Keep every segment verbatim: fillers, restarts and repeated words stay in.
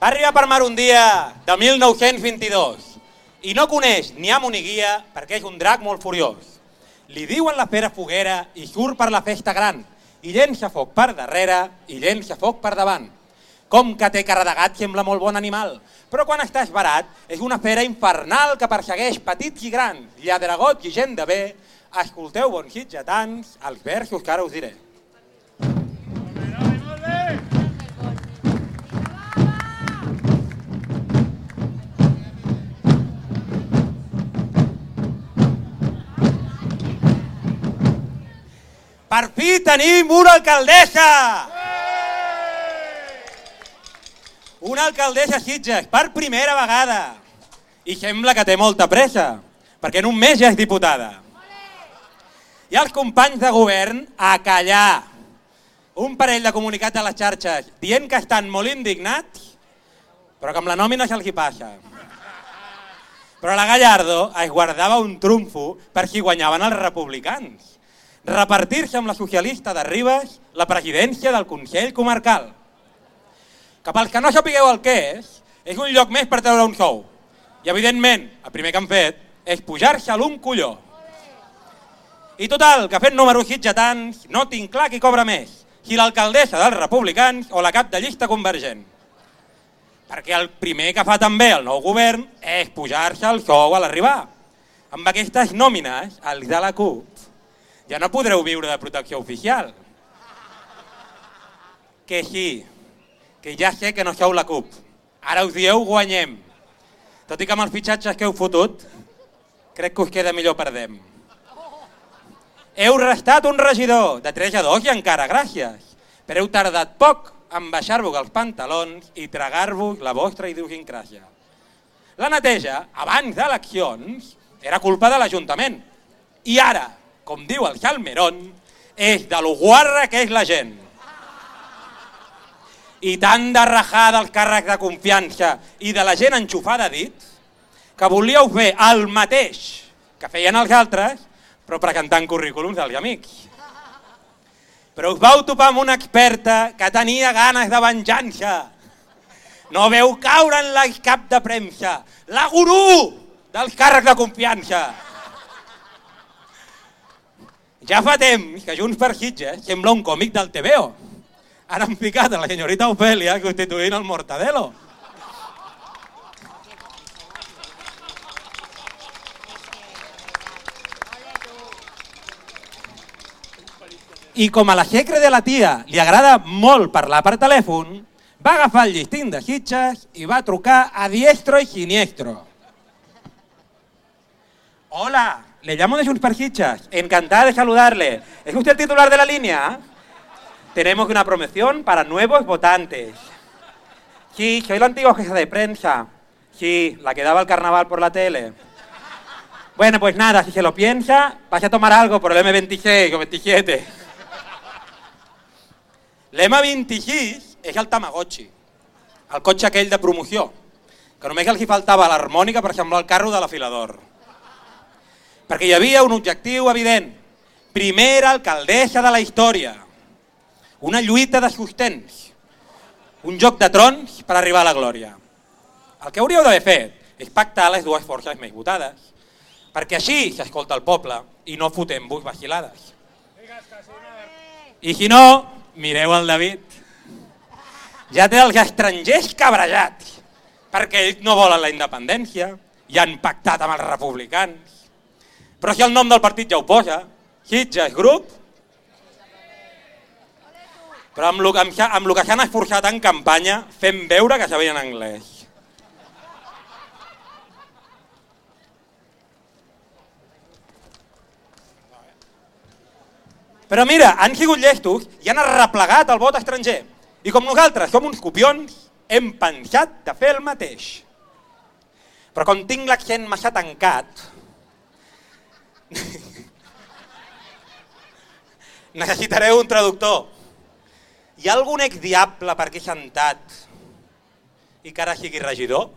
Va arribar per mar un dia de mil nou-cents vint-i-dos i no coneix ni amo ni guia perquè és un drac molt furiós. Li diuen la fera foguera i surt per la festa gran i llença foc per darrere i llença foc per davant. Com que té cara de gat sembla molt bon animal, però quan està esbarat és una fera infernal que persegueix petits i grans, lladregots i gent de bé. Escolteu, bons sitgetans, els versos que ara us diré. Per fi tenim una alcaldessa! Una alcaldessa a Sitges, per primera vegada. I sembla que té molta pressa, perquè en un mes ja és diputada. I els companys de govern a callar. Un parell de comunicats a les xarxes dient que estan molt indignats, però que amb la nòmina se'ls hi passa. Però la Gallardo es guardava un trumfo per si guanyaven els republicans. Repartir-se amb la socialista de Ribes la presidència del Consell Comarcal. Que pels que no sapigueu el que és, és un lloc més per treure un sou. I evidentment, el primer que han fet és pujar-se a l'un colló. I total, que fent números sitgetans, no tinc clar qui cobra més, si l'alcaldessa dels republicans o la cap de llista convergent. Perquè el primer que fa també el nou govern és pujar-se el sou a l'arribar. Amb aquestes nòmines, els de la CUP, ja no podreu viure de protecció oficial. Que sí, que ja sé que no sou la CUP. Ara us dieu guanyem. Tot i que amb els fitxatges que heu fotut, crec que us queda millor perdem. Heu restat un regidor de tres a dos i encara gràcies. Però heu tardat poc en baixar-vos els pantalons i tragar-vos la vostra idiosincràsia. La neteja, abans d'eleccions, era culpa de l'Ajuntament. I ara, com diu el Salmerón, és de lo guarra que és la gent. I tant de rajar dels càrrecs de confiança i de la gent enxufada a dit, que volíeu fer el mateix que feien els altres, però presentant currículums dels amics. Però us vau topar amb una experta que tenia ganes de venjança. No veu caure en la cap de premsa, la gurú dels càrrecs de confiança. Ja fa temps que Junts per Sitges sembla un còmic del T V O. Ara han ficat a la senyorita Ofèlia constituint el Mortadelo. I com a la xecre de la tia li agrada molt parlar per telèfon, va agafar el llistín de Sitges i va trucar a diestro y siniestro. Hola, le llamo de Junts per Sitges, encantada de saludarle. ¿Es usted el titular de la línea? Tenemos una promoción para nuevos votantes. Sí, soy la antigua jefa de prensa. Sí, la que daba el carnaval por la tele. Bueno, pues nada, si se lo piensa, vas a tomar algo por el eme veintiséis o veintisiete. L'eme vint-i-sis és el Tamagotchi, el cotxe aquell de promoció, que només els hi faltava l'harmònica per semblar el carro de l'afilador. Perquè hi havia un objectiu evident, primera alcaldessa de la història, una lluita de sostens, un joc de trons per arribar a la glòria. El que hauríeu d'haver fet és pactar les dues forces més votades, perquè així s'escolta el poble i no fotem-vos vacilades. I si no, mireu el David. Ja té els estrangers cabrejats, perquè ells no volen la independència i han pactat amb els republicans. Però si el nom del partit ja ho posa, Sitges Group, però amb el que, amb el que s'han esforçat en campanya fem veure que sabien anglès. Però mira, han sigut llestos i han arreplegat el vot estranger. I com nosaltres som uns copions, hem pensat de fer el mateix. Però com tinc l'accent massa tancat, necessitareu un traductor. Hi ha algun exdiable per aquí sentat i que ara sigui regidor?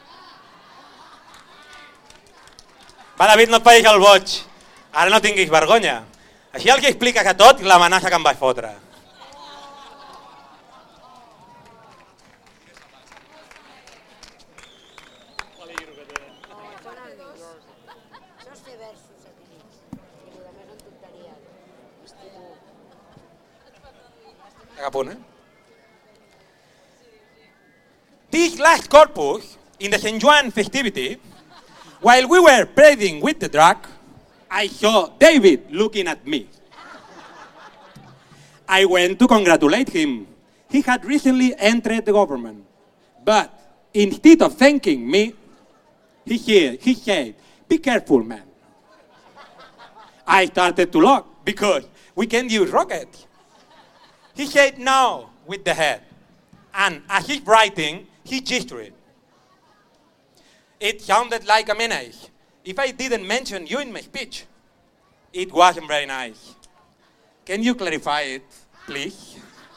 Va, David, no et facis el boig. Ara no tinguis vergonya. Així el que explica que tot l'amenaça que em vaig fotre. Cap punt, eh? This last corpus, in the Saint Juan festivity, while we were parading with the drag, I saw David looking at me. I went to congratulate him. He had recently entered the government. But instead of thanking me, he said, he said, "Be careful, man." I started to laugh because we can use rockets. He said no with the head. And as he's writing, he gestured. It sounded like a menace. If I didn't mention you in my speech, it wasn't very nice. Can you clarify it, please?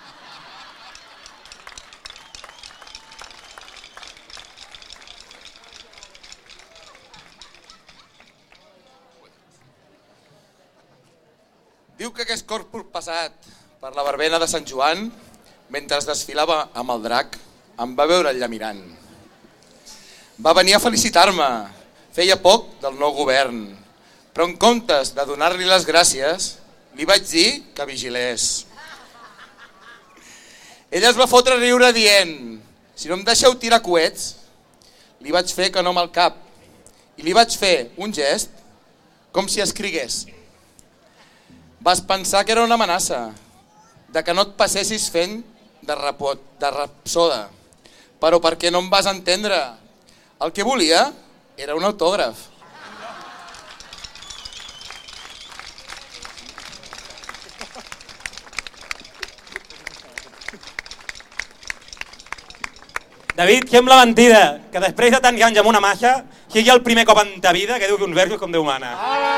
Diu que aquest corpus passat per la verbena de Sant Joan, mentre es desfilava amb el drac, em va veure allà mirant. Va venir a felicitar-me, feia poc del nou govern, però en comptes de donar-li les gràcies, li vaig dir que vigilés. Ella es va fotre a riure dient, si no em deixeu tirar coets, li vaig fer que no amb el cap i li vaig fer un gest com si escrigués. Vas pensar que era una amenaça, de que no et passessis fent de, rapot, de rapsoda, però perquè no em vas entendre. El que volia era un autògraf. David, sembla mentida que després de tants anys amb una massa sigui el primer cop en ta vida que diu que uns versos com Déu mana.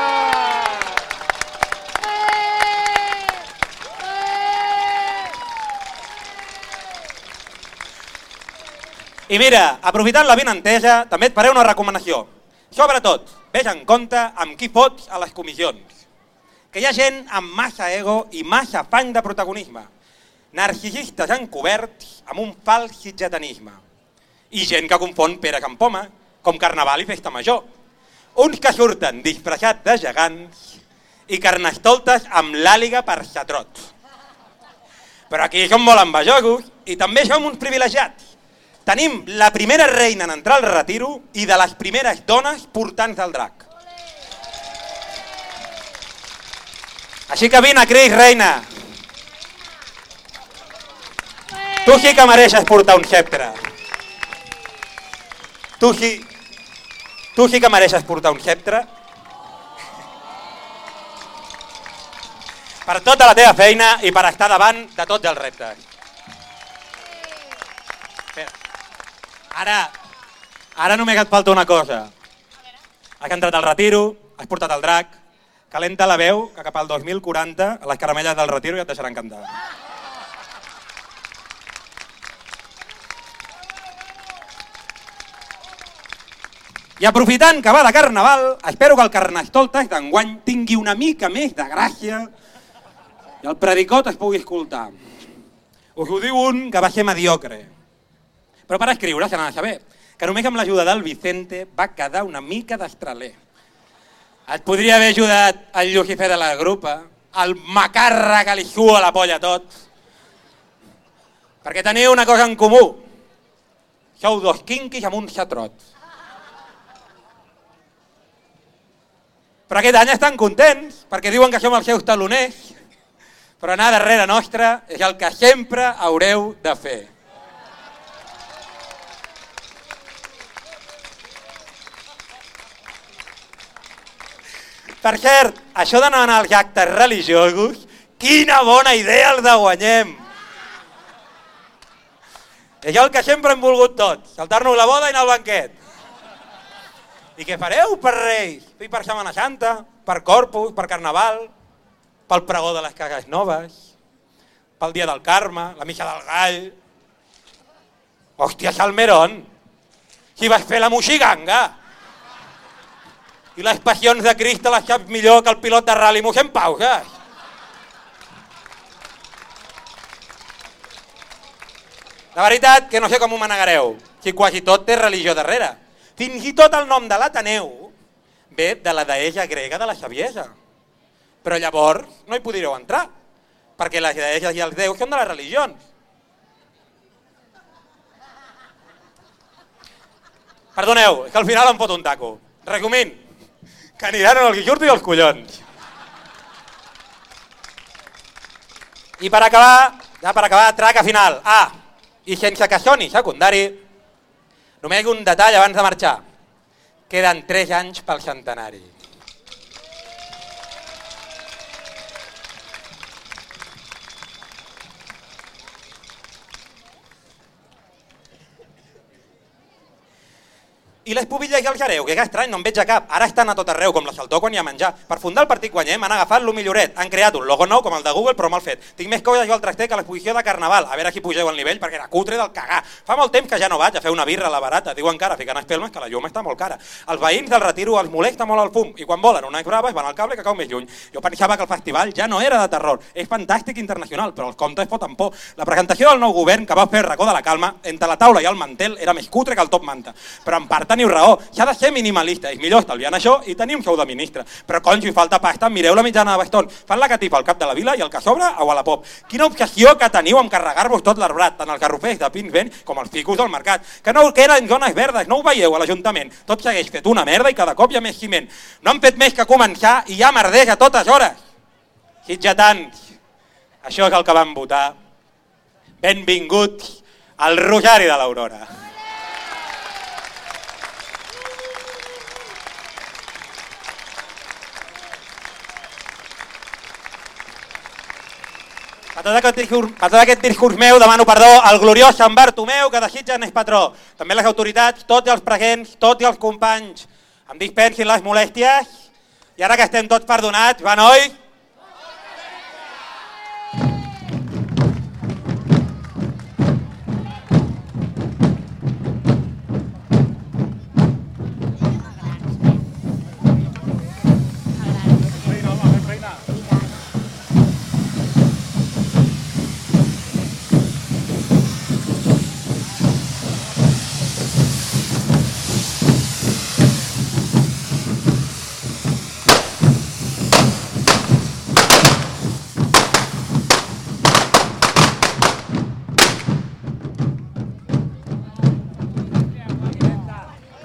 I mira, aprofitant la benentesa, també et faré una recomanació. Sobretot, ves en compte amb qui fots a les comissions. Que hi ha gent amb massa ego i massa afany de protagonisme. Narcisistes encoberts amb un fals sitgetanisme. I gent que confon peres amb poma, com carnaval i festa major. Uns que surten disfressats de gegants i carnestoltes amb l'àliga per xatrot. Però aquí som molt envejosos i també som uns privilegiats. Tenim la primera reina en entrar al retiro i de les primeres dones portants del drac. Així que vine, Cris, reina. Tu sí que mereixes portar un sceptre. Tu sí, tu sí que mereixes portar un sceptre. Per tota la teva feina i per estar davant de tots els reptes. Ara, ara només et falta una cosa. Has entrat al retiro, has portat el drac, calenta la veu, que cap al dos mil quaranta les caramelles del retiro ja et deixaran cantar. I aprofitant que va de carnaval, espero que el carnestoltes d'enguany tingui una mica més de gràcia i el predicot es pugui escoltar. Us ho diu un que va ser mediocre. Però per escriure se n'ha de saber, que només amb l'ajuda del Vicente va quedar una mica d'estraler. Et podria haver ajudat el Lucifer de la grupa, el macarra que li sua la polla a tot, perquè teniu una cosa en comú. Sou dos quinquis amb un xatrot. Però aquest any estan contents, perquè diuen que som els seus taloners, però anar darrere nostra és el que sempre haureu de fer. Per cert, això d'anar als actes religiosos, quina bona idea els de Guanyem! És el que sempre hem volgut tots, saltar-nos la boda i anar al banquet. I què fareu per Reis? I per Setmana Santa, per Corpus, per Carnaval, pel pregó de les cagues noves, pel dia del Carme, la missa del gall... Hòstia, Salmerón! Si vas fer la moixiganga! I les passions de Crist les saps millor que el pilot de ral·li mossèn Pauses. La veritat que no sé com ho manegareu, si quasi tot té religió darrere. Fins i tot el nom de l'Ateneu ve de la deessa grega de la saviesa. Però llavors no hi podríeu entrar, perquè les idees i els déus són de les religions. Perdoneu, és que al final em fot un taco. Recomin, que aniran en el que surti els collons. I per acabar, ja per acabar, traca final. Ah, i sense que soni secundari, només un detall abans de marxar. Queden tres anys pel centenari. I les pubilles i el jareu, que és estrany, no en veig a cap. Ara estan a tot arreu, com la saltó quan hi ha menjar. Per fundar el partit Guanyem han agafat lo milloret. Han creat un logo nou com el de Google, però mal fet. Tinc més coses jo al traster que l'exposició de Carnaval. A veure si pugeu al nivell, perquè era cutre del cagar. Fa molt temps que ja no vaig a fer una birra a la barata. Diu encara, ficant espelmes, que la llum està molt cara. Els veïns del Retiro els molesta molt el fum, i quan volen unes braves van al cable que cau més lluny. Jo pensava que el festival ja no era de terror. És fantàstic internacional, però els comptes foten por. La presentació del nou govern que va fer el racó de la calma, entre la taula i el mantel, era més cutre que el top manta. Però en part teniu raó. S'ha de ser minimalista, és millor estalviant això i tenir un sou de ministre. Però cony, si falta pasta, mireu la mitjana de bastons. Fan la catifa al cap de la vila i el que sobra a Wallapop. Quina obsessió que teniu amb carregar-vos tot l'arbrat, tant els garrofers de Pinsbent com els ficus del mercat. Que no queden zones verdes, no ho veieu a l'Ajuntament. Tot segueix fet una merda i cada cop hi ha més ciment. No han fet més que començar i ja merdeix a totes hores. Sitgetans, això és el que vam votar. Benvinguts al Rosari de l'Aurora. Per tot, aquest discurs, per tot aquest discurs meu demano perdó al gloriós Sant Bartomeu, que de Sitges n'és patró. També les autoritats, tots els presents, tots els companys. Em dispensin les molèsties i ara que estem tots perdonats, va noi?